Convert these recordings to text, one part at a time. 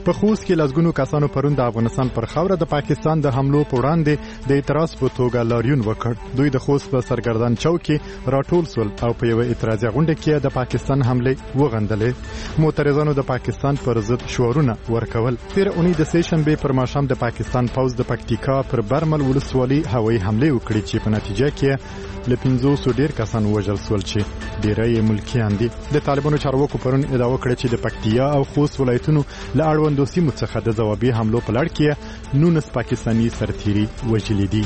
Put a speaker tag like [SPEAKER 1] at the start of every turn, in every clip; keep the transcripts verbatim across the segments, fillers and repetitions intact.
[SPEAKER 1] په خوست کې لسګونو کسانو پرون د افغانستان پر خاوره د پاکستان د حملو په وړاندې د اعتراض په توګه لاریون وکړ. دوی د خوست په سرګردان چوک کې راټول سول او په یو اعتراضي غونډه کې د پاکستان حمله وغندلې. معترضانو د پاکستان پر ضد شعارونه ورکول. تیر اونۍ د سه شنبه پر ماښام د پاکستان پوځ د پکتیکا پر برمل ولسوالۍ هوایي حمله وکړه چې په نتیجه کې له پنځوسو ډیر کسان وژل سول چې ډیری ملکیان دي. د طالبانو چارواکو پرون ادعا وکړه چې د پکتیا او خوست ولایتونو له اړوندو سیمو څخه د ځوابي حملو په لړ کې نولس پاکستاني سرتیري وژلي دي.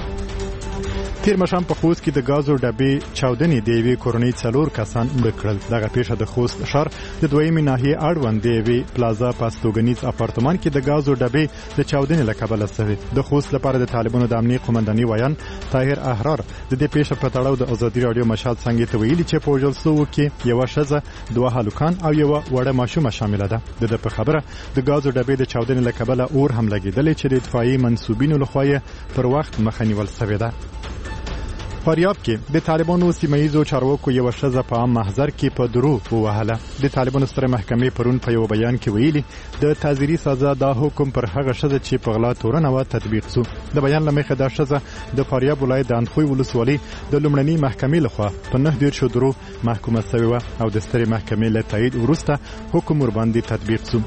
[SPEAKER 1] تیر ماښام په خوست کې د غازو ډبې چاودنې د یوې کورنۍ څلور کسان مړه کړل. دغه پیښه د خوست ښار د دویمې ناحیې اړوند د یوې پلازا په استوګنیز اپارتمان کې د غازو ډبې د چاودنې له کبله شوې. د خوست لپاره د طالبانو د امنیت قومنداني ویان طاهر احرار د دې پیښې په تړاو د ازادي راډیو مشهد څنګه ته ویلي چې په وژل شوو کې یوه ښځه، دوه هلکان او یوه وړه ماشومه شامله ده. د ده په خبره د غازو ډبې د چاودنې له کبله اور هم لګېدلی چې د دفاعي منسوبینو لخوا یې پر وخت مخه نیول شوې ده. فاریاب کې د طالبانو سیمه‌ییزو چارواکو یو ښځه په عام محضر کې په درو ووهله. د طالبانو ستره محکمې پرون په یو بیان کې ویلي د تعزیري سزا دا حکم پر هغه ښځه چې په غلا تورنه و تطبیق شو. د بیان له مخې دا ښځه د فاریاب ولایت د اندخوی ولسوالۍ د لومړنۍ محکمې لخوا په نهه دېرشو درو محکومه شوې وه او د سترې محکمې له تایید وروسته حکم ورباندې تطبیق شو.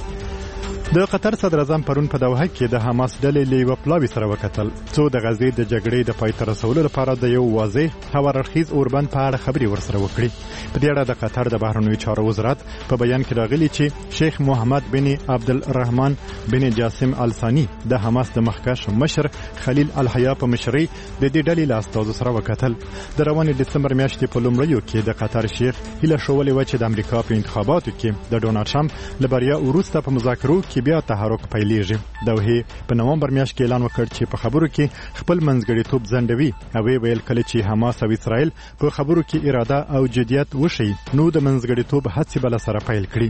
[SPEAKER 1] د قطر صدر اعظم پرون په دوحه کې د حماس ډلې له یوه پلاوي سره وکتل څو د غزې د جګړې د پای ته رسولو لپاره د یو واضح هواررخیز اوربند په اړه خبرې ورسره وکړي. په دې اړه د قطر د بهرنیو چارو وزارت په بیان کې راغلي چې شیخ محمد بن عبدالرحمن بن جاسم الثاني د حماس د مخکښ مشر خلیل الحیا په مشرۍ د دې ډلې له استازو سره وکتل. د روانې ډسمبر میاشتې په لومړیو کې د قطر شیخ هیله شولې وه چې د امریکا په انتخاباتو کې د ډونالډ ټرمپ له بریا وروسته په مذاکرو کې بیا تحرک پیلېږي. دوحې په نومبر میاشت کې اعلان وکړ چې په خبرو کې خپل منځګړیتوب ځنډوي او ویل کله چې حماس او اسرائیل په خبرو کې اراده او جدیت وشي نو د منځګړیتوب هڅې بل سره پیل کړي.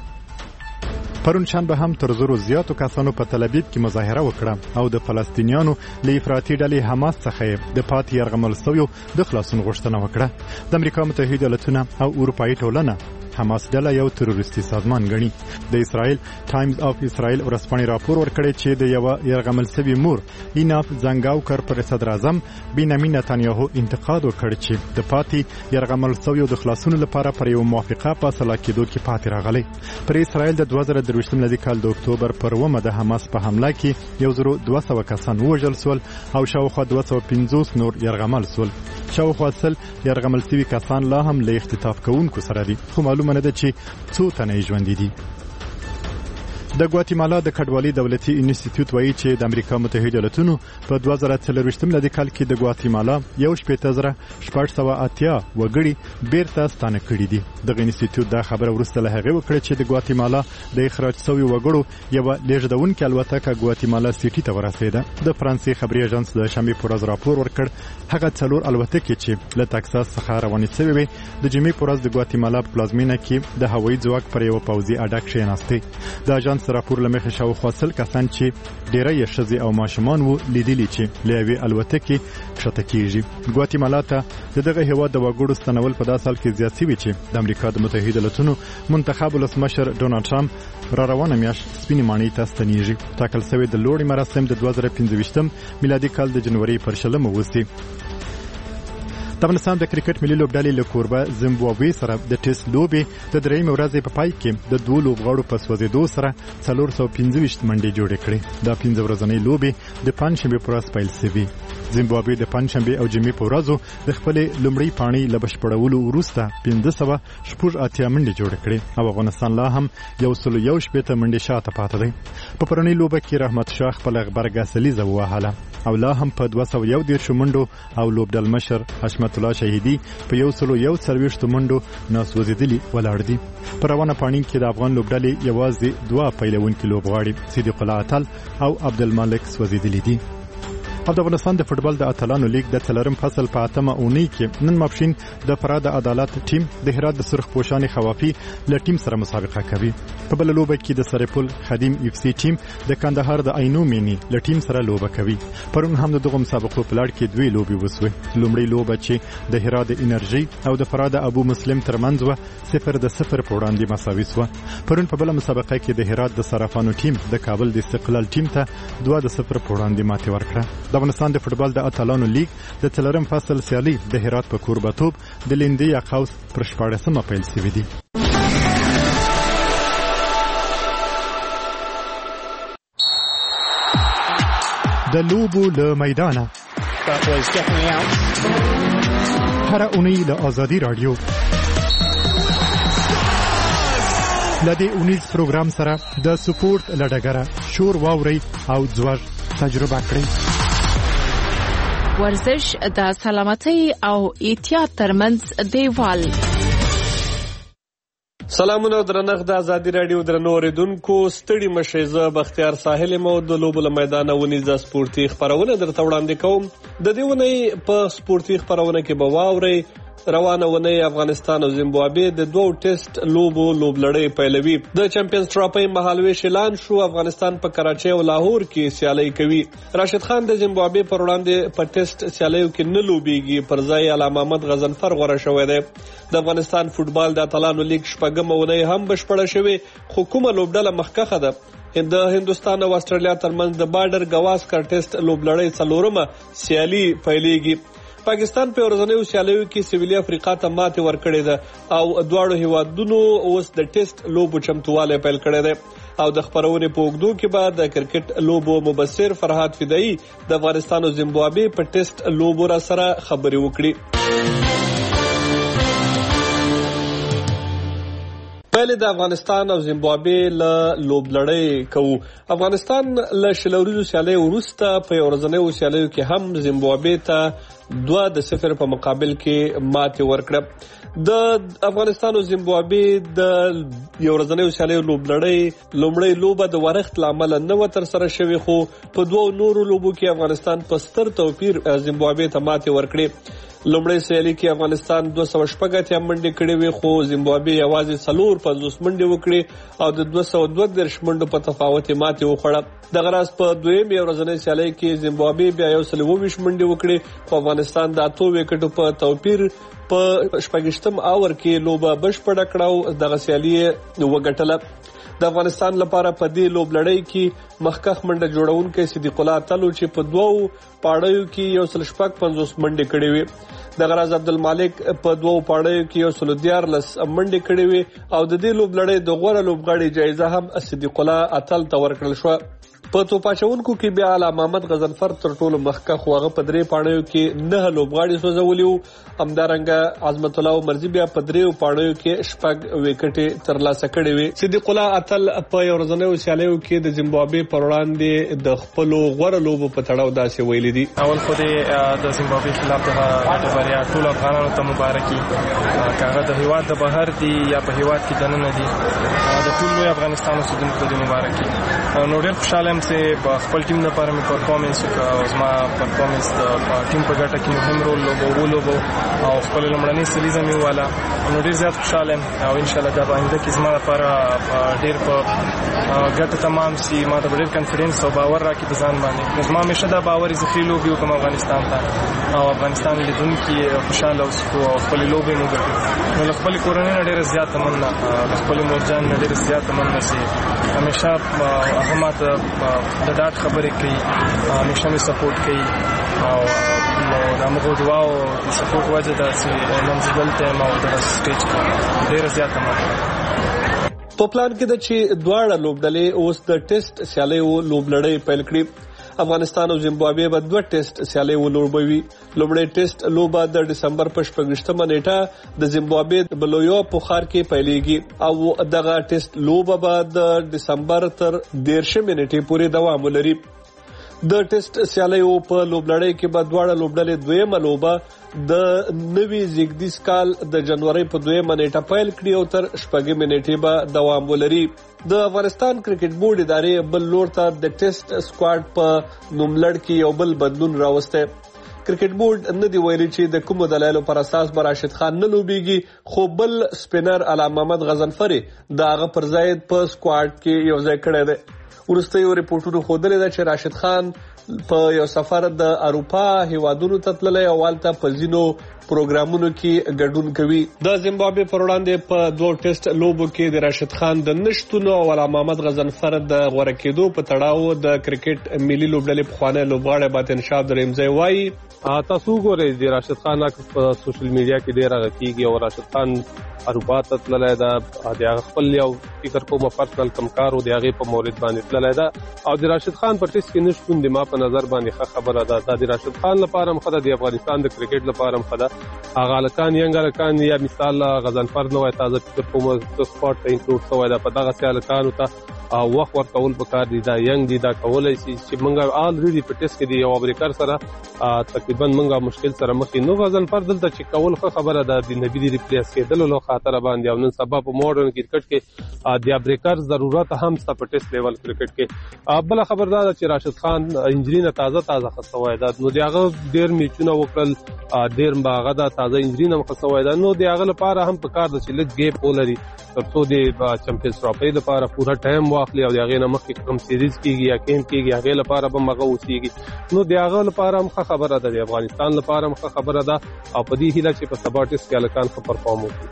[SPEAKER 1] پرون شنبه هم تر زرو زیاتو کسانو په تل ابیب کې مظاهره وکړه او د فلسطینیانو له افراطي ډلې حماس څخه د پاتې یرغمل شویو د خلاصون غوښتنه وکړه. د امریکا متحده ایالتونه او اروپایي ټولنه حماس ډله یو تروریستي سازمان ګڼي. د اسرائیل ټایمز اف اسرائیل ورځپاڼې راپور ورکړی چې د یوه یرغمل شوي مور ایناف زنګاوکر پر صدر اعظم بنیامین نتانیاهو انتقاد وکړ چې د پاتې یرغمل شویو د خلاصون لپاره پر یو موافقه فاصله کېدو کې پاتې راغلی. پر اسرائیل د دوه زره درویشتم میلادي کال د اکتوبر پر اوومه د حماس په حمله کې یو زرو دوه سوه کسان ووژل سول او شاوخوا دوه سوه پنځوس نور یرغمل سول. شاوخوا سل یرغمل شوي کسان لا هم له اختطاف کوونکو سره دي خو معلومه نه ده چې څو تنه یې ژوندي دي. د ګواتیمالا د کډوالۍ دولتي انسټیټیوټ وایي چې د امریکا متحده ایالتونو په دوه زره څلرویشتم میلادي کال کې د ګواتیمالا یو شپېته زره شپږ سوه اتیا وګړي بیرته ستانه کړي دي. دغه انسټیټیوټ دا خبره وروسته له هغې وکړه چې د ګواتیمالا د اخراج شویو وګړو یوه لیږدونکې الوتکه ګواتیمالا سیټي ته ورسېده. د فرانسې خبري اژانس د شنبې په ورځ راپور ورکړ هغه څلور الوتکې چې له تکساس څخه روانې شوې وې د جمعې په ورځ د ګواتیمالا په پلازمینه کې د هوایي ځواک پر یوه پوځي اډه کښېناستې. د اژانس راپور له مخې شاوخوا سل کسان چې ډیری یې ښځې او ماشومان وو لیدلي چې له یوې الوتکې کښته کېږي. ګواتیمالا ته د دغه هېواد د وګړو ستنول په داسې حال کې زیات شوي چې د امریکا د متحده ایالتونو منتخب ولسمشر ډونالډ ټرمپ را روانه میاشت سپینې ماڼۍ ته ستنېږي. ټاکل شوی د لوړې مراسم د دوه زره پنځه ویشتم میلادي کال د جنورۍ پر شلمه وشي. د افغانستان د کرکټ ملي لوبډلې له کوربه زیمبابوې سره د ټیسټ لوبې د درېیمې ورځې په پای کې د دوو لوبغاړو په سوځېدو سره څلور سوه پنځه ویشت منډې جوړې کړې. دا پنځه ورځنۍ لوبې د پنجشنبې په ورځ پیل شوې. زیمبابوې د پنجشنبې او جمعې په ورځو د خپلې لومړۍ پاڼۍ له بشپړولو وروسته پنځه سوه شپږ اتیا منډې جوړې کړې او افغانستان لا هم یو سل یو شپېته منډې شاته پاته دی. په پرونۍ لوبه کې رحمت شاه خپله غبرګه سلیزه ووهله او لا هم په دوه سوه یو دېرشو منډو او لوبډل مشر حشمت الله شهیدي په یو سل یو څلوېښتو منډو ناسوځېدلي ولاړ دي. په روانه پاڼۍ کې د افغان لوبډلې یوازې دوه پیلوونکي لوبغاړي صدیق الله اتل او عبدالمالک سوځېدلي دي. او د افغانستان د فوتبال د اتلانو لیگ د څلورم فصل په اتمه اونۍ کې نن ماپښین د فراد عدالت ټیم د هرات د سرخ پوشان خوافي له ټیم سره مسابقه کوي. په بل لوبه کې د سرپل خدیم اف سی ټیم د کندهار د عینو مینی له ټیم سره لوبه کوي. پرون هم دغه مسابقو په لړ کې دوی لوبي وسوي. لومړی لوبه چې د هرات د انرژي او د فراد ابو مسلم ترمنځ و صفر د صفر په وړاندې مساوي شو. پرون په بل مسابقه کې د هرات د صرافانو ټیم د کابل د استقلال ټیم ته دوه د صفر په وړاندې ماتې ورکړه. د افغانستان د فوتبال د اتلانو لیگ د څلورم فصل سیالي د هرات په کوربتوب د لیندې یا قوس پر شپاړسمه پیل شوې دي. د لوبو له میدانه هر اونۍ له آزادي رادیو لدې اونیز پروګرام سره د سپورت لډګره شور واوري او ځوړ تجربه کړئ.
[SPEAKER 2] ورزش د سلامتۍ او احتیاط ترمنځ دیوال.
[SPEAKER 3] سلامونه درنښت د آزادي رادیو درنو اوریدونکو، ستړي مشئ. زه بختیار ساحل مو د لوبو له میدانه ونیزه سپورتي خبرونه درته وړاندې کوم. د دې ونې په سپورتي خبرونه کې به واورئ روانه ونې افغانستان او زیمبابوې د دوو ټیسټ لوبو لوبلړۍ پیلوي. د چمپیونز ټرافي مهالویش اعلان شو. افغانستان په کراچۍ او لاهور کې سیالي کوي. راشد خان د زیمبابوې پر وړاندې په ټیسټ سیالیو کې نه لوبيږي، پر ځای علامه محمد غضنفر غوړه شوی دی. د افغانستان فوتبال د اتلانو لیگ شپږمه ونې هم بشپړه شوې، خو کومه لوبډله مخکخه ده؟ د هندوستان او استرالیا ترمنځ د بارډر گواسکر ټیسټ لوبلړۍ څلورمه سیالي پیلېږي. پاکستان په ورځنیو سیالیو کې سویلي افریقا ته ماتې ورکړې ده او دواړو هیوادونو اوس د ټیسټ لوبو چمتووالی پیل کړی دی. او د خبرونې په اوږدو کې به د کرکټ لوبو مبصر فرهاد فدایي د افغانستان او زیمبابوې په ټیسټ لوبو را سره خبرې وکړي. پهلې د افغانستان او زیمبابوې له لوبلړۍ کوو. افغانستان له شلوریزو سیالیو وروسته په ورځنیو سیالیو کې هم زیمبابوې ته دوه د صفر په مقابل کې ماتې ورکړه. د افغانستان او زیمبابوې د یو ورځنیو سیالیو لوبلړۍ لومړی لوبه د ورښت له امله نه وه ترسره شوې، خو په دوو نورو لوبو کې افغانستان په ستر توپیر زیمبابوې ته ماتې ورکړې. لومړی سیالي کې افغانستان دوه سوه شپږ اتیا منډې کړې وې، خو زیمبابوې یوازې څلور پنځوس منډې وکړې او د دوه سوه دوه دېرش منډو په تفاوت یې ماتې وخوړه. دغه راز په دویم یو ورځنۍ سیالۍ کې زیمبابوې بیا یو سل اووه ویشت منډې وکړې، خو افغانستان د اتو وکټو په توپیر په شپږشتم اور کې لوبه بشپړه کړه او دغه سیالي یې وګټله. د افغانستان لپاره په دې لوبلړۍ کې مخکخ منډه جوړونکی صدیق الله اتلو چې په دوو پاړیو کې یو سل شپږ پنځوس منډې کړې وې. دغه راز عبدالمالک په دوو پاړیو کې یو سل دیارلس منډې کړې وې او د دې لوبلړۍ د غوره لوبغاړي جایزه هم صدیق الله اتل ته ورکړل شوه. په توپاچونکو کې بیا علامه محمد غضنفر تر ټولو مخکخ هغه په درې پاړیو کې نه لوبغاړي سوځولي وو. همدارنګه عظمت الله عمرزي بیا په دریو پاړیو کې شپږ وکټې ترلاسه کړې وې. صدیق الله اتل په یو ورځنیو سیالیو کې د زیمبابوې پر وړاندې د خپلو غوره لوبو په تړاو داسې ویلي دي.
[SPEAKER 4] اول خو د زیمبابوې خلاف د بریا ټولو افغانانو ته مبارکي، که هغه د هیواد د بهر دي یا په هیواد کې دننه دي، د ټول لوی افغانستان اوسېدونکو ته مبارکي. نو ډېر خوشحاله یم چې په خپل ټیم لپاره مې پرفارمنس وکړ او زما پرفارمنس د ټیم په ګټه کې مهم رول لوبو ولوبو او خپل لومړنۍ سلیزه مې وواله. نو ډېر زیات خوشحاله یم او انشاءالله دا به آینده کې زما لپاره ډېر په ګټه تمام سي. ما ته به ډېر کانفیډنس او باور راکړي په ځان باندې. نو زما همیشه دا باور یې زه ښې لوبې وکړم افغانستان ته او افغانستان لیدونکي خوشحاله اوسو او خپلې لوبې مو وګټو. نو له خپلې کورنۍ نه ډېره زیاته مننه، له خپلې مورجان نه ډېره زیاته مننه چې همیشه هغه ما ته د ډاډ خبرې کوي، همیشه مې سپورټ کوي او د هغو دعاو د سپورټ وجه ده چې نن زه دلته یم او دغه سټیج کې ډېره زیاته مننه.
[SPEAKER 3] په پلان کې ده چې دواړه لوبډلې اوس د ټیسټ سیالیو لوبلړۍ پیل کړي. افغانستان او زیمبابوې به دوه ټیسټ سیالۍ ولوبوي. لومړی ټیسټ لوبه د ډسمبر په شپږویشتمه نیټه د زیمبابوې بلویو په ښار کې پیلېږي او دغه ټیسټ لوبه به د ډسمبر تر دېرشمې نیټې پورې دوام ولري. د ټیسټ سیالیو په لوبلړۍ کې به دواړه لوبډلې دویمه لوبه د نوي زیږدیز کال د جنوري په دویمه نیټه پیل کړي او تر شپږمې نیټې به دوام ولري. د افغانستان کرکټ بورډ ادارې بل لور ته د ټیسټ سکواډ په نوملړ کې یو بل بدلون راوسته. کرکټ بورډ نه دی ویلي چې د کومو دلایلو پر اساس به راشد خان نه لوبيږي، خو بل سپینر علامه محمد غضنفري د هغه پر ځای په سکواډ کې یو ځای کړی دی. ورسته یو ریپورټونو ښودلې ده چې راشد خان په یو سفر د اروپا هیوادونو ته تللی او هلته په ځینو پروګرامونو کې ګډون کوي. د زیمبابوې پر وړاندې په دوه ټیسټ لوبو کې د راشد خان د نشتون او علامه محمد غضنفر د غوړه کېدو په تړاو د کرکټ ملي لوبډلې پخوانی لوبغاړی باطن شاه درېمځای وایي
[SPEAKER 5] تاسو ګورئ د راشد خان په سوشل میډیا کې ډېر غږیږي او راشد خان اروپا ته تللی ده، د هغه خپل یو فکر کومه پرسنل کمکار و د هغې په مورد باندې تللی ده او د راشد خان په ټیسټ کې نشتون د ما په نظر باندې ښه خبره ده. دا د راشد خان لپاره هم ښه ده، د افغانستان د کرکټ لپاره هم ښه ده. هغه هلکان ینګ هلکان یا مثال غضنفر نه وای تازه فکر کومه سپاټ ته انکلوډ شوی ده، په دغسې هلکانو ته وخت ورکول پکار دي. دا ینګ دي، دا کولی شي چې موږ آلریډي په ټیسټ کې د یو ابریکر سره تقریبا موږ مشکل سره مخ یو. نو غضنفر دلته چې کول ښه خبره ده، د نبي د ریپلیس کېدلو له خاطره باندې او نن سبا په ماډرن کرکټ کې د ابریکر ضرورت هم شته په ټیسټ لیول کرکټ کې. بله خبر دا ده چې راشد خان انجري نه تازه تازه ښه شوی ده، نو د هغه ډېر میچونه وکړل، ډېر هغه ده تازه انجري نه هم ښه شوی ده. نو د هغه لپاره هم پکار ده چې لږ ګیپ ولري تر څو د چمپیونز ټرافۍ لپاره پوره ټایم واخلي او د هغې نه مخکې کوم سیریز کېږي یا کیمپ کېږي هغې لپاره به هم هغه اوسېږي. نو د هغه لپاره هم ښه خبره ده، د افغانستان لپاره هم ښه خبره ده او په دې هیله چې په سبا ټیسټ کې هلکان ښه پرفارم وکړي.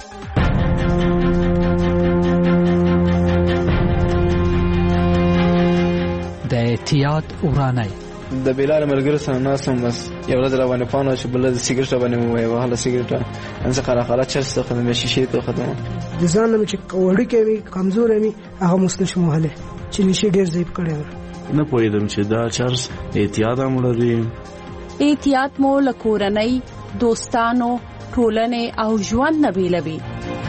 [SPEAKER 6] د احتیاط ورانۍ
[SPEAKER 7] د بلال ملګرو سره ناستم، بس یو ورځ را باندې پاڼه چې بله د سیګرټ را باندې مې ووایه وهله سیګرټه انڅه خلا خلا چرس ته ختمه شیشې ته ختمه
[SPEAKER 8] د ځان نه چې وړوکی وي کمزوری وي هغه مس نشم وهلی چې نشي ډېر ضعیف کړی و.
[SPEAKER 9] نه پوهېدم چې دا چرس احتیاط هم لري.
[SPEAKER 2] احتیاط مو له کورنۍ، دوستانو، ټولنې او ژوند نه بیلوي.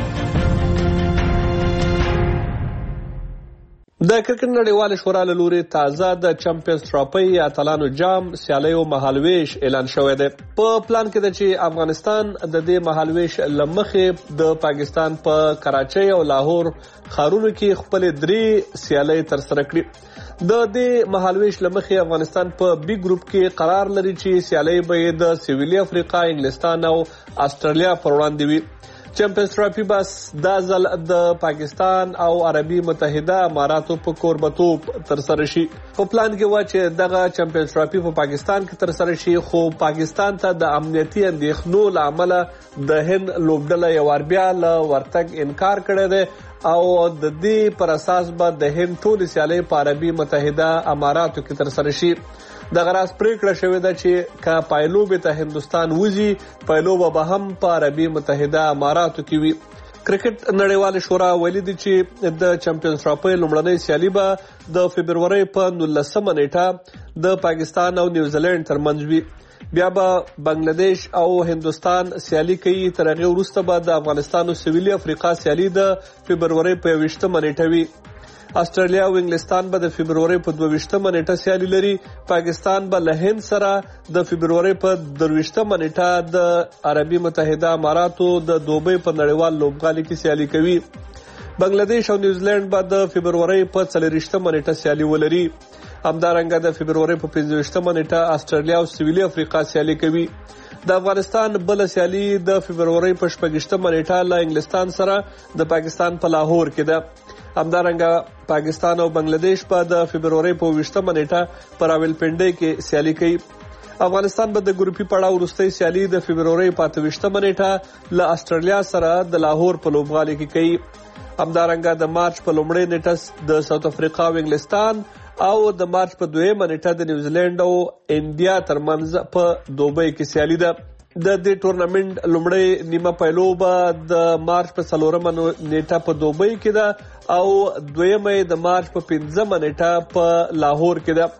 [SPEAKER 3] د کرکټ نړیواله شورا له لوري تازه د چمپیونز ټرافۍ یا اتلانو جام سیالیو مهالویش اعلان شوی دی. په پلان کې ده چې افغانستان د دې مهالویش له مخې د پاکستان په کراچۍ او لاهور ښارونو کې خپلې درې سیالۍ ترسره کړي. د دې مهالویش له مخې افغانستان په بي ګروپ کې قرار لري چې سیالۍ به یې د سویلي افریقا، انګلستان او استرالیا پر وړاندې وي. چمپیونز ټرافي بس دا ځل د پاکستان او عربي متحده اماراتو په کوربتوب ترسره شي. په پلان کې و چې دغه چمپیونز ټرافي په پاکستان کې ترسره شي، خو پاکستان ته د امنیتي اندېښنو له امله د هند لوبډله یو وار بیا له ورتګ انکار کړی دی او د دې پر اساس به د هند ټولې سیالۍ په عربي متحده اماراتو کې ترسره شي. دغه راز پریکړه شوې ده چې که پایلوبې ته هندوستان وځي، پایلوبه به هم په عربي متحده اماراتو کې وي. کرکټ نړیواله شورا ویلي دي چې د چمپیونز ټرافۍ لومړنۍ سیالي به د فبرورۍ په نولسمه نیټه د پاکستان او نیوزیلینډ ترمنځ وي. بیا به بنگلاديش او هندوستان سیالي کوي. تر هغې وروسته به د افغانستان او سویلي افریقا سیالي د فبرورۍ په یوویشتمه نیټه وي. استرالیا او انګلستان به د فبرورۍ په دوه-ویشتمه نیټه سیالي لري. پاکستان به له هند سره د فبرورۍ په درویشتمه نیټه د عربي متحده اماراتو د دوبۍ په نړیوال لوبغالي کې سیالي کوي. بنگلاديش او نیوزیلینډ به د فبرورۍ په څلورویشتمه نیټه سیالي ولري. همدارنګه د فبرورۍ په پنځه-ویشتمه نیټه استرالیا او سویلي افریقا سیالي کوي. د افغانستان بل سیالي د فبرورۍ په شپږ-ویشتمه نیټه له انګلستان سره د پاکستان په لاهور کې ده. همدارنګه پاکستان او بنگلاديش په د فبرورۍ په ویشتمه نیټه په راولپنډۍ کې سیالي کوي. افغانستان به د ګروپي پړاو وروستۍ سیالي د فبرورۍ په اته-ویشتمه نیټه له استرالیا سره د لاهور په لوبغالي کې کوي. همدارنګه د مارچ په لومړۍ نیټه د ساوث افریقا او انګلستان او د مارچ په دویمه نیټه د نیوزیلینډ او انډیا ترمنځ په دوبۍ کې سیالي ده. د دې ټورنمنټ لومړی نیمه پیلوبه د مارچ په څلورمه نیټه په دوبۍ کې ده او دویمه د مارچ په پنځمه نیټه په لاهور کې ده.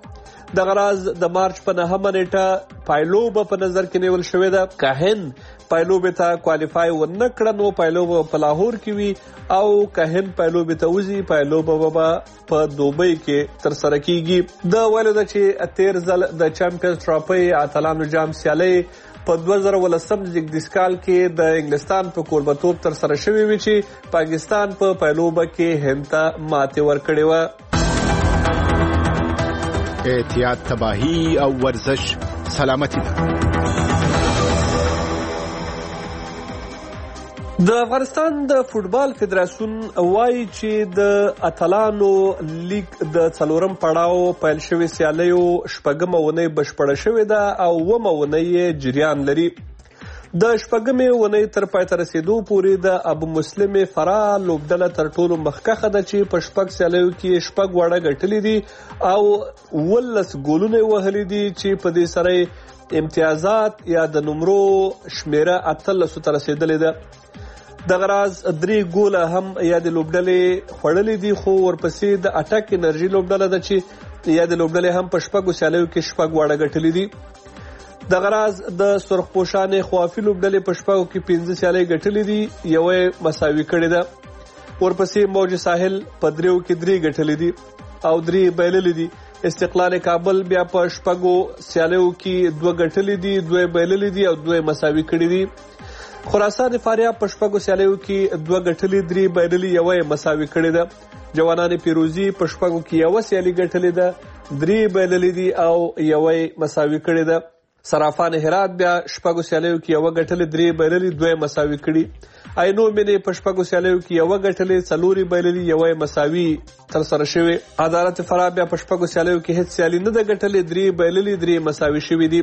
[SPEAKER 3] دغه راز د مارچ په نهمه نیټه پایلوبه په نظر کې نیول شوې ده. که هند پایلوبې ته کوالیفای ونه کړه نو پایلوبه په لاهور کې وي او که هند پایلوبې ته وځي پایلوبه به په دوبۍ کې ترسره کیږي. د ویلو ده چې تیر ځل د چمپیونز ټرافي اتلانو جام سیالۍ په دوه زره ولسم زیږدیز کال کې د انګلستان په کوربتوب ترسره شوې وي چې پاکستان په پایلوبه کې هند ته ماتې ورکړې وه.
[SPEAKER 10] احتیاط تباهی او ورزش سلامتی ده.
[SPEAKER 3] د افغانستان د فوټبال فدراسیون وایي چې د اتلانو لیگ د څلورم پړاو پیل شوې سیالیو شپږمه اونۍ بشپړه شوې ده او اوومه اونۍ جریان لري. د شپږمې اونۍ تر پای ته رسیدو پورې د ابو مسلم فراه لوبډله تر ټولو مخکښه ده چې په شپږ سیالیو کې شپږ وړه ګټلې دي او ولس ګولونه وهلي دي چې په دې سره امتیازات یا د نمرو شمیره اتلسو ته رسیدلې ده. دغه راز درې ګوله هم یا د لوبډلې خوړلې دي خو ورپسې د اټک انرژي لوبډله ده چې یا د لوبډلې هم په شپږو سیالیو کې شپږ وړه ګټلې دي. دغه راز د سرخپوشانې خوافي لوبډلې په شپږو کې پنځه سیالۍ ګټلې دي یوه مساوي کړې ده. ورپسې موج ساحل په دریو کې درې ګټلې دي او درې بایللې دي. استقلال کابل بیا په شپږو سیالیو کې دوه ګټلې دي دوه بایللې دي او دوه مساوي کړې دي. خراسان فاریاب په شپږو سیالیو کې دوه ګټلې درې بایللې یوه مساوي کړې ده. جوانان پیروزي په شپږو کې یوه سیالي ګټلې ده درې بایللې دي او یوه مساوي کړې ده. صرافان هرات بیا شپږو سیالیو کې یوه ګټلې درې بایللې دوه مساوي کړي. عینو مینې په شپږو سیالیو کې یوه ګټلې څلورې بایللې یوه مساوي ترسره شوې. عدالت فراه بیا په شپږو سیالیو کې هیڅ سیالي نه ده ګټلې درې بایللې درې مساوي شوې دي.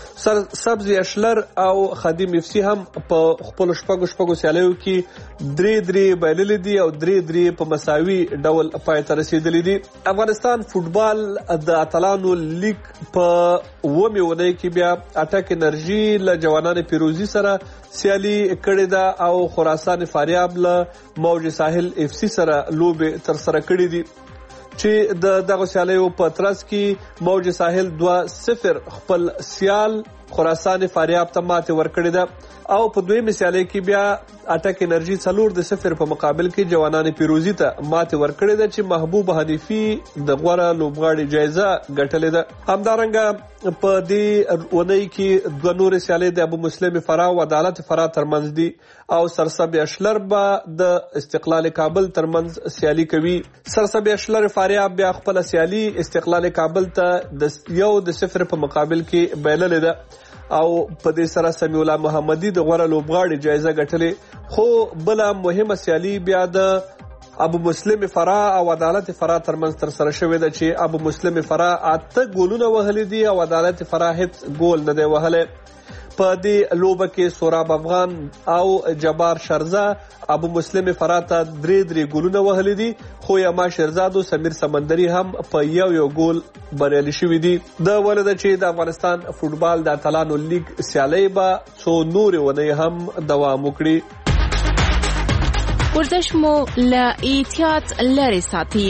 [SPEAKER 3] سبز اشلر او خادم اف سی هم په خپل شپږو شپږو سیالیو کې درې درې بایللې دي او درې درې په مساوي ډول پای ته رسیدلې دي. افغانستان فوټبال د اتلانو لیگ په اومې اونۍ کې بیا اټک انرژي له جوانان پیروزي سره سیالي کړې ده او خراسان فاریاب له موج ساحل اف سی سره لوبې ترسره کړې دي چې د دغه سیالیو په ترڅ کې موج ساحل دوه صفر خپل سیال خراسان فاریاب ته ماتې ورکړې ده او په دویمه سیالۍ کې بیا اټک انرژي څلور د صفر په مقابل کې جوانان پیروزي ته ماتې ورکړې ده چې محبوب حنیفي د غوره لوبغاړي جایزه ګټلې ده. همدارنګه په دې اونۍ کې دوه نورې سیالۍ د ابو مسلم فراه او عدالت فراه ترمنځ دي او سرسبز اشلر به د استقلال کابل ترمنځ سیالي کوي. سرسبز اشلر فاریاب بیا خپل سیالي استقلال کابل ته د یو د صفر په مقابل کې بایللې ده او په دې سره سمیع الله محمدي د غوره لوبغاړي جایزه ګټلې. خو بل مهمه سیالي بیا د ابو مسلم فراه او عدالت فراه ترمنځ ترسره شوې ده چې ابو مسلم فراه اته ګولونه وهلي دي او عدالت فراه هیڅ ګول نه دی وهلی. په دې لوبه کې سوراب افغان او جبار شرزه ابو مسلم فراه ته درې درې ګولونه وهلي دي خو یما شیرزاد او سمیر سمندري هم په یو یو ګول بریالي شوي دي. د ولده چې د افغانستان فوټبال د اتلانو لیگ سیالۍ به څو نورې اونۍ هم دوام وکړي.
[SPEAKER 11] ورزش مو له احتیاط لرې ساتي.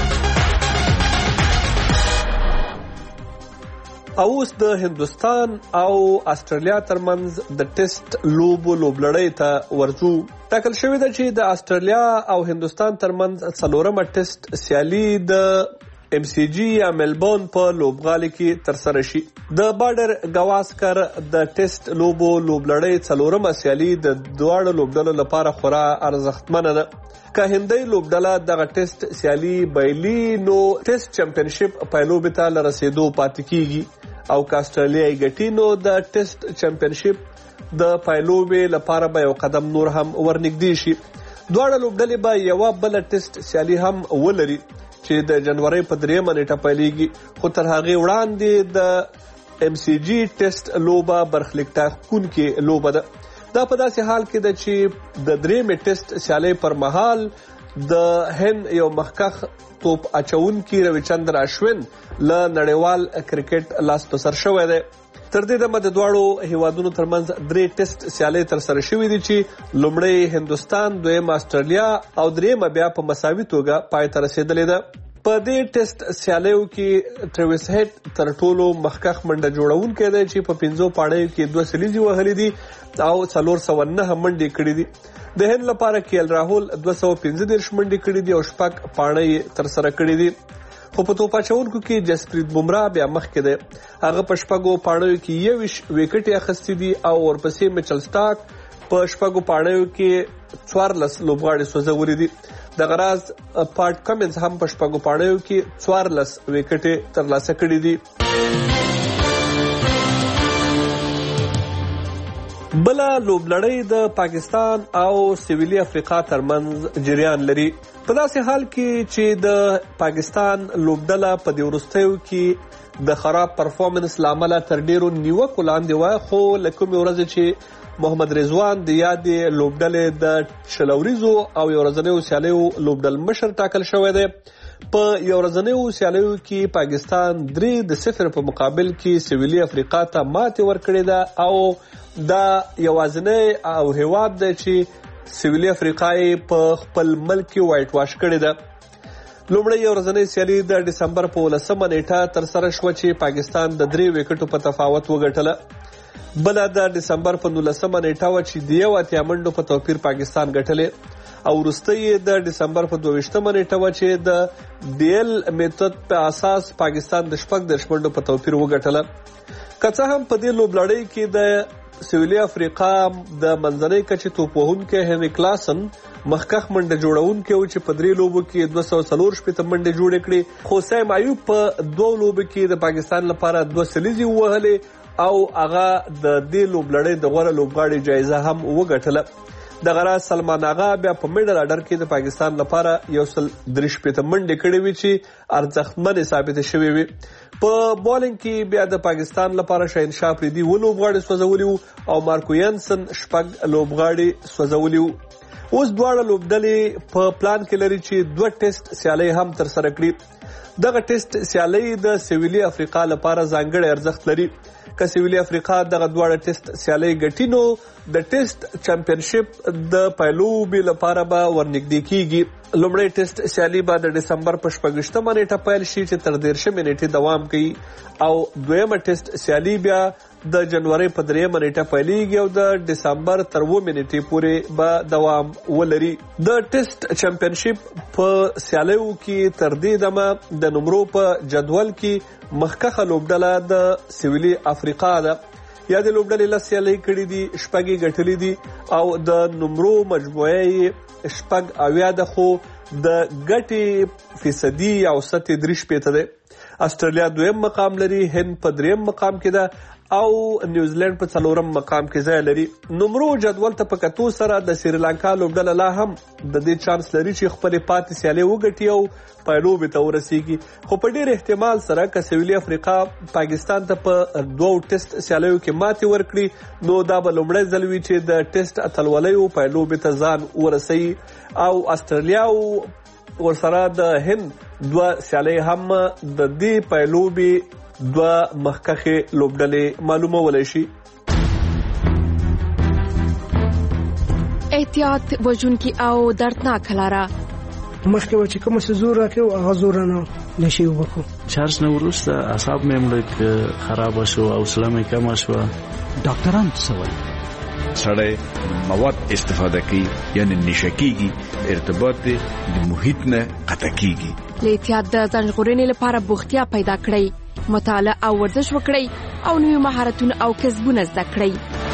[SPEAKER 3] او اوس د هندوستان او استرالیا ترمنځ د ټیسټ لوبو لوبلړۍ ته ورځو. ټاکل شوې ده چې د استرالیا او هندوستان ترمنځ څلورمه ټیسټ سیالي د ام سی جی یا ملبورن په لوبغالي کې ترسره شي. د بارډر گواسکر د ټیسټ لوبو لوبلړۍ څلورمه سیالي د دواړو لوبډلو لپاره خورا ارزښتمنه ده. که هندۍ لوبډله دغه ټیسټ سیالي بایلي نو ټیسټ چمپینشپ پایلوبې ته له رسیدو پاتې کیږي او که استرالیا یې ګټي نو د ټیسټ چمپینشپ د پایلوبې لپاره به یو قدم نور هم ورنږدې شي. دواړه لوبډلې به یوه بله ټیسټ سیالي هم ولري چې د جنوري په دریمه نیټه پیلېږي خو تر هغې وړاندې د ام سی جی ټیسټ لوبه برخلیک ټاکونکې لوبه ده. دا په داسې حال کې ده چې د درېمې ټیسټ سیالۍ پر مهال د هند یو مخکښ توپ اچونکي رویچندر اشوین له نړیوال کرکټ لاس په سر شوی دی. تر دې دمه د دواړو هیوادونو ترمنځ درې ټیسټ سیالۍ ترسره شوې دي چې لومړی هندوستان، دویم استرالیا او دریمه بیا په مساوي توګه پای ته رسېدلې ده. په دې ټیسټ سیالیو کې ټریویس هیډ تر ټولو مخکښ منډه جوړونکی دی چې په پنځو پاړیو کې دوه سلیزې وهلې دي او څلور سوه نهه منډې کړې دي. د هند لپاره کیل راهول دوه سوه پنځه دېرش منډې کړې دي او شپږ پاړۍ ترسره کړې دي. خو په توپ اچونکو کې جسپریت بومرا بیا مخکې دی. هغه په شپږو پاړیو کې یوویشت وکټې اخیستې دي او ورپسې میچل سټارک په شپږو پاړیو کې څوارلس لوبغاړي سوځولي دي. دغه راز پاټ کمنز هم په شپږو پاړیو کې څوارلس وکټې ترلاسه کړې دي. بله لوبلړۍ د پاکستان او سویلي افریقا ترمنځ جریان لري. په داسې حال کې چې د پاکستان لوبډله په دې وروستیو کې د خراب پرفارمنس له امله تر ډیرو نیوکو لاندې وه، خو له کومې ورځې چې محمد رضوان د یادې لوبډلې د شلوریزو او یو ورځنیو سیالیو لوبډل مشر ټاکل شوی دی. په یو ورځنیو سیالیو کې پاکستان درې د صفر په مقابل کې سویلي افریقا ته ماتې ورکړې ده او دا یوازینی او هیواد دی چې سویلي افریقا یې په خپل ملک کې وایټ واش کړې ده. لومړی یو ورځنۍ سیالي د ډسمبر په ولسمه نیټه ترسره شوه چې پاکستان د درې وکټو په تفاوت وګټله. بله د ډسمبر په نولسمه نیټه وه چې د یو اتیا منډو په توپیر پاکستان ګټلې او وروستۍ د ډسمبر په دوه ویشتمه نیټه وه چې د ډي ایل میتود په اساس پاکستان د شپږ دېرش منډو په توپیر وګټله. که څه هم په دې لوبلړۍ کې د سویلي افریقا د منځنۍ کچې توپ وهونکی هنري کلاسن مخکښ منډه جوړونکی و چې په درې لوبو کې دوه سوه څلور شپېته منډې جوړې کړې، خو سیم ایوب په دوو لوبو کې د پاکستان لپاره دوه سلیزې ووهلې او هغه د دې لوبلړۍ د غوره لوبغاړي جایزه هم وګټله. دغه راز سلمان آغا بیا په میډل اډر کې د پاکستان لپاره یو سل درې شپېته منډې کړې وې چې ارزښتمنې ثابتې شوې وې. په بالینګ کې بیا د پاکستان لپاره شاهنشاه افریدي اووه لوبغاړي سوځولي وو او مارکو ینسن شپږ لوبغاړي سوځولي وو. اوس دواړه لوبډلې په پلان کې لري چې دوه ټیسټ سیالۍ هم ترسره کړي. دغه ټیسټ سیالۍ د سویلي افریقا لپاره ځانګړی ارزښت لري. که سویلي افریقا دغه دواړه ټیسټ سیالۍ ګټي نو د ټیسټ چمپینشپ د پیلوبې لپاره به ورنږدې کیږي. لومړی ټیسټ سیالي به د ډسمبر په شپږویشتمه نیټه پیل شي چې تر دېرشمې نیټې دوام کوي او دویمه ټیسټ سیالي بیا د جنوري په دریمه نیټه پیلېږي او د ډسمبر تر اوومې نیټې پورې به دوام ولري. د ټیسټ چمپینشپ په سیالیو کې تر دې دمه د نمرو په جدول کې مخکښه لوبډله د سویلي افریقا ده. یا د لوبډلې لس سیالۍ کړي دي، شپږ یې ګټلې دي او د نمرو مجموعه یې شپږ اویا ده، خو د ګټې فیصدي او سطح درې شپېته دی. استرالیا دویم مقام لري، هند په دریم مقام کې ده او نیوزیلند په څلورم مقام کې ځای لري. نمرو جدول ته په کتو سره د سریلانکا لوبډله لا هم د دې چانس لري چې خپلې پاتې سیالۍ وګټي او پایلوبې ته ورسیږي. خو په ډېر احتمال سره که سویلي افریقا پاکستان ته په دوو ټیسټ سیالیو کې ماتې ورکړي نو دا به لومړی ځل وي چې د ټیسټ اتلولیو پایلوبې ته ځان ورسوي او استرالیا ورسره د هند دوه سیالۍ هم د دې پایلوبې دوه مخکښې لوبډلې معلومولی شي.
[SPEAKER 11] احتیاط وژونکي او دردناک لاره
[SPEAKER 8] مخکې و چې کوم څه زور راکړو هغه زور نه نشي وکړو.
[SPEAKER 9] چارج نه وروسته اعصاب مې مړه خراب شو او حوصله مې کمه شوه.
[SPEAKER 6] ډاکټران څه وایي؟
[SPEAKER 10] سړی مواد استفاده کوي یعنی نشه کیږي، ارتباط د محیط نه قطع کیږي.
[SPEAKER 11] له احتیاط د ځان ژغورنې لپاره بوختیا پیدا کړئ، مطالعه او ورزش وکړئ او نوي مهارتونه او کسبونه زده کړئ.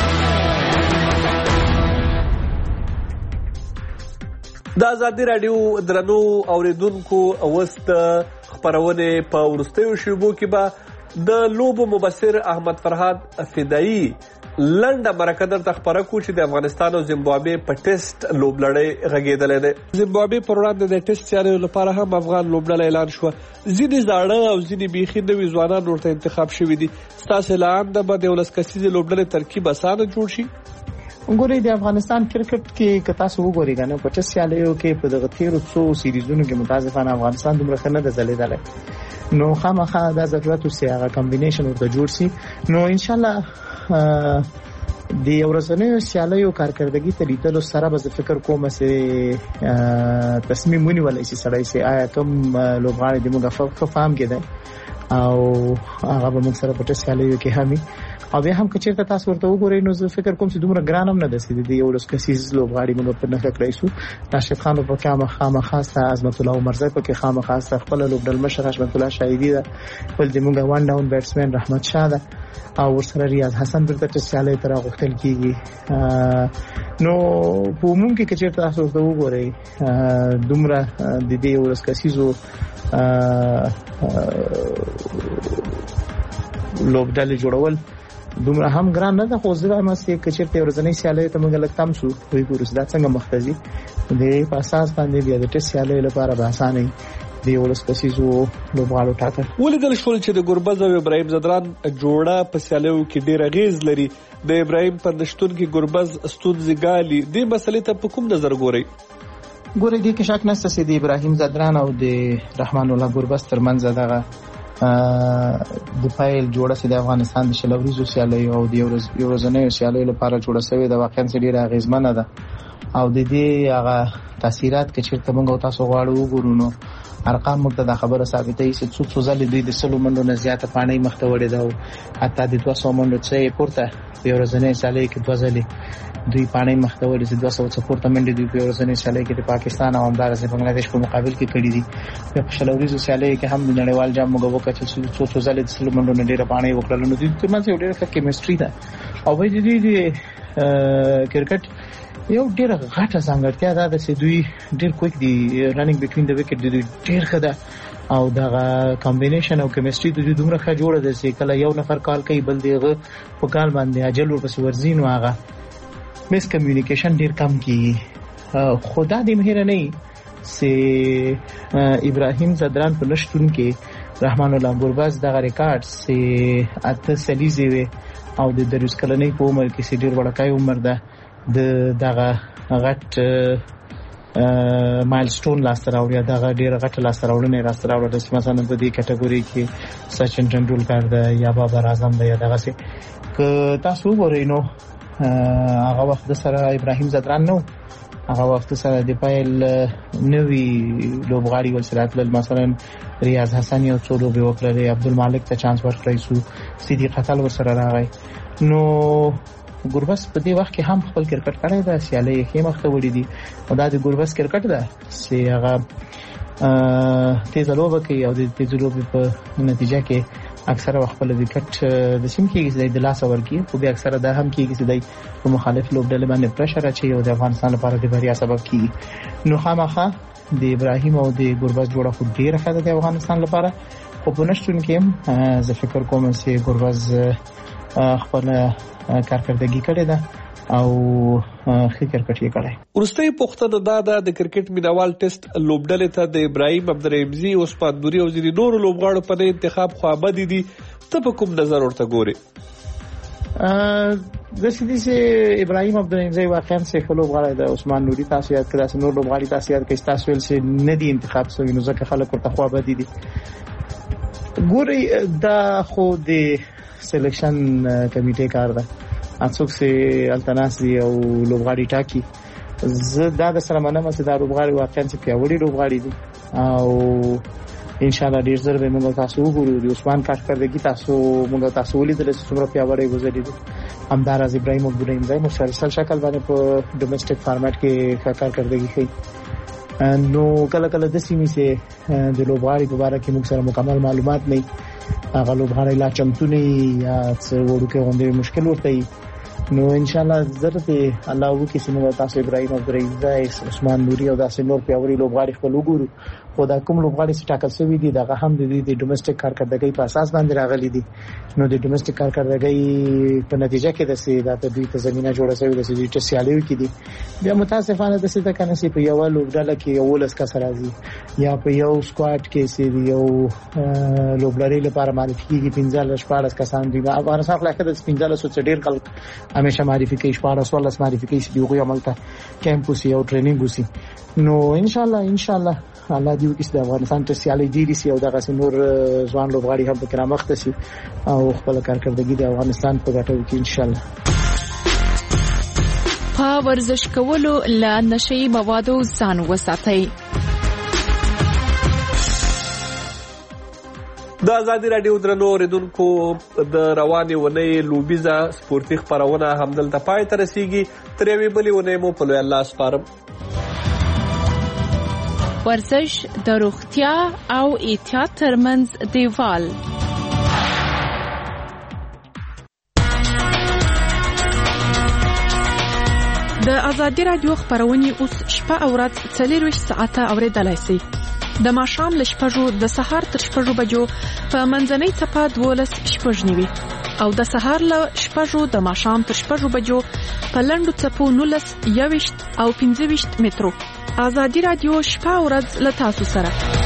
[SPEAKER 3] د ازادي راډیو درنو اوریدونکو اوس د خبرونې په وروستیو شیبو کې به د لوبو مبصر احمد فرهاد فدایي لنډه مرکه درته خبره کوو چې د افغانستان او زیمبابوې په ټیسټ لوبلړۍ غږېدلی دی. زیمبابوې پر وړاندې د ټیسټ سیالیو لپاره هم افغان لوبډله اعلان شوه. ځینې زاړه او ځینې بیخي نوي ځوانان ورته انتخاب شوي دي. ستاسې له انده به د یولس کسیزې لوبډلې ترکیب اسانه جوړ شي؟
[SPEAKER 12] وګورئ د افغانستان کرکټ کې که تاسو وګورئ کنه په ټیسټ سیالیو کې په دغه تیرو څو سیریزونو کې متاسفانه افغانستان دومره ښه نه ده ځلېدلی، نو خامخا دا ضرورت اوسي هغه کمبینیشن ورته جوړ شي. نو ان شاء الله د ورځنیو سیالیو کارکردګي ته لیدلو سره به فکر کوم چې تصمیم ونیول شي سړی سي آیا کوم لوبغاړي د موږ په فهم کې ده او هغه به موږ سره په سیالیو کې همي او به هم کچېرته تاسو ورته وګورئ نو زه فکر کوم چې دومره ګران هم نه ده چې د یو لس کسیز لوبغاړي موږ په نخښه کړی شو. راشد خان په کامه خامه خاصه عظمت الله عمرزی په کې خامه خاصه خپل لوبډل مشر رحمت الله شایدی ده بل د موږ وان ډاون بیټسمن رحمت شاه ده او ورسره ریاض حسن برته چې سیالي تر غوښتل کیږي. نو په عموم کې کچېرته تاسو ورته وګورئ دومره د دې یو لس کسیزو لوبډل جوړول دومره هم ګران نه ده خو زه هم چې کچېرته ورځنی سیالي ته موږ لکتم شو وی ګورس دا څنګه مختزي د په اساس باندې بیا د ټیسټ سیالي لپاره به اسانه دی ولس کسیزو لوبغاړو ټاکل.
[SPEAKER 3] ولیدل شول چې د ګربز او ابراهیم زدران جوړه په سیالیو کې ډیر غیز لري. د ابراهیم پندشتون کې ګربز استودزي ګالي د مسلې ته په کوم نظر ګوري؟
[SPEAKER 12] ګوري دې کې شک نشته چې د ابراهیم زدران او د رحمان الله ګربز ترمنځ دغه د فایل جوړه سي د افغانستان د شلوريزو سیالیو او د یورزنیو سیالیو لپاره جوړه شوې د واقعا ډیره غیزمنه ده او د دې هغه تاثیرات کې چې موږ تاسو غواړو وګورو نو ارقام موږ ته د خبره ثابتې چې څو څو ځلې دوی د سلو منډو نه زیاته پانی مخته وړي دا حتی د دوه سوه منډو څخه پورته په ورځنی سیالي کې دوه ځلې دوی پانی مخته وړي چې دوه سوه څخه پورته منډې دوی په ورځنی سیالي کې د پاکستان او همدارس بنگلاديش په مقابل کې کړې دي. په شلوريزو سیالي کې هم د نړیوال جام موږ وکړ چې څو څو ځلې د سلو منډو نه ډیره پانی وکړل نو دوی ترمنځ یو ډیره ښه کیمستري ده او به د دې کرکټ یو ډیر غټه ځانګړتیا ده چې دوی ډیر کویک دی رننګ بټوین د وکټ دوی ډیر ښه ده او دا کمبینیشن او کیمستري دوی دومره ښه جوړه ده چې کله یو نفر کال کوي بل دیغه په کال باندې اجل ورپسې ورزین واغه مس کمیونیکیشن ډیر کم کیږي. خدا دې مهر نه چې ابراهیم زدران په نشټون کې رحمان الله ګربز دغه ریکارډ چې اته سلیزي وي او د دریس کلنۍ په عمر کې سي ډیر وړکای عمر ده د دغه غټ مایلستون لاسته راوړی دغه ډیر غټ لاسته راوړنه راسته راوړل چې مثلا په دې کټګوري کې سچن تندولکر ده یا بابر اعظم ده یا دغه څه ک تاسو وګورئ نو هغه وخت سره ابراهیم زدران نو هغه وخت سره د پایل نوی لوبغاړي ولسرات مثلا ریاض حسن یو څو لوبي وکړي عبدالمالک ته چانس ورکړی سو سیدی قتل ورسره راغی نو ګربز په دې وخت کې هم خپل کرکټ کړی دا سیالي کې مخته وړي دي او دا د ګربز کرکټ ده چې هغه تیز لوبه کوي او د تیز لوبې په نتیجه کې اکثره وخت په وکټ د سیم کې د لاس اور کې خو به اکثره دا هم کېږي چې د مخالف لوبډلې باندې پرشر اچي او د افغانستان لپاره د بریا سبب کیږي. نو خامخا د ابراهیم او د ګربز جوړه خو ډیره ښه ده د افغانستان لپاره خو په نشټون کې هم زه فکر کوم چې ګربز خپل کارکردګي کړې ده او ښه کرکټ یې کړی.
[SPEAKER 3] ورستۍ پوښتنه دا ده د کرکټ مینوال ټیسټ لوبډلې ته د ابراهیم عبدالرحیمزي او عثمان نوري او ځینې نورو لوبغاړو په انتخاب خوابدي دي ته په کوم نظر ورته ګورې؟
[SPEAKER 12] د سیدي سي ابراهیم عبدالرحیمزي واقعا څه لوبغاړی ده عثمان نوري تاسو یاد کړئ چې نور لوبغاړي تاسو یاد کړئ تاسو ول چې نه دي انتخاب شوی نو ځکه خلک ورته خوابدي دي. ګوري دا خو د سلیکشن کمیټې کار ده اڅوک سي التناسي او لوبغاړي ټاکي زه دا د سره منم چې دا لوبغاړي واقعا چې پیاوړي لوبغاړي دي او ان شاء الله ډیر زر به موږ تاسو وګورو د عثمان کارکردګي تاسو موږ تاسو ولیدل چې څومره پیاوړي گزاري دي همدارز ابراهیم عبدالرحیمزي مسلسل شکل باندې په ډومېسټک فارمټ کې کارکردګي کوي نو کله کله د سیمې سه د لوبغاړي په اړه کې موږ سره مکمل معلومات نه هغه لوبغاړي لا چمتونی یا څه وړوکې غونډې مشکل ورته نو ان شاء الله ضرورت الله وو کې سمو تاسو ابراهیم عبدالرحیمزي عثمان نوري او داسې نور پیاوړي لوبغاړي خپل وګورو خو دا کوم لوبغاړي چې ټاکل شوی دي دغه هم د دې ډومېسټک کارکردګۍ په اساس باندې راغلي دي نو د ډومېسټک کارکردګۍ په نتیجه کې د سي د دوی ته زمينه جوړه شوې ده چې د سیالیو کې دي بیا متاسفانه د څه د کنه سي په یو لوبډاله کې یو لس کس راځي یا په یو سکواډ کې سي یو لوبلري لپاره معرفي کیږي پنځه شپږ کسان دي افغانستان خلک د پنځه سو ډیر خلک همیشه معرفي کوي شپږ ولس معرفي کوي چې یو عملته کیمپوس یو ټریننګ وسی نو ان شاء الله ان شاء الله الله دې وکړي چې افغانستان ته سیالي ډیری سي او دغه نور ځوان لوبغاړي هم په کرامت سي او خپل کارکردګي د افغانستان په ګټه وکړي ان شاء الله.
[SPEAKER 11] په ورزش کولو له نشي موادو ځان وساتئ.
[SPEAKER 3] د ازادي رادیو درنو اوریدونکو د روانې ونې لوبیزه سپورتي خپرونه همدلته پای ته رسیږي. تر یوې بلې ونې مو په لوی الله سپارم.
[SPEAKER 2] ورزش د روغتیا او احتیاط ترمنځ دیوال.
[SPEAKER 11] د ازادي رادیو خبرونه اوس شپه او ورځ څلور ساعته اوریدلای شئ. د ماښام له شپږو د سهار تر شپږو بجو په منځنۍ څپه دولس شپږ نیوي او د سهار له شپږو د ماښام تر شپږو بجو په لنډو څپو نولس یوویشت او پنځه ویشت مترو. ازادي رادیو شپه او ورځ له تاسو سره.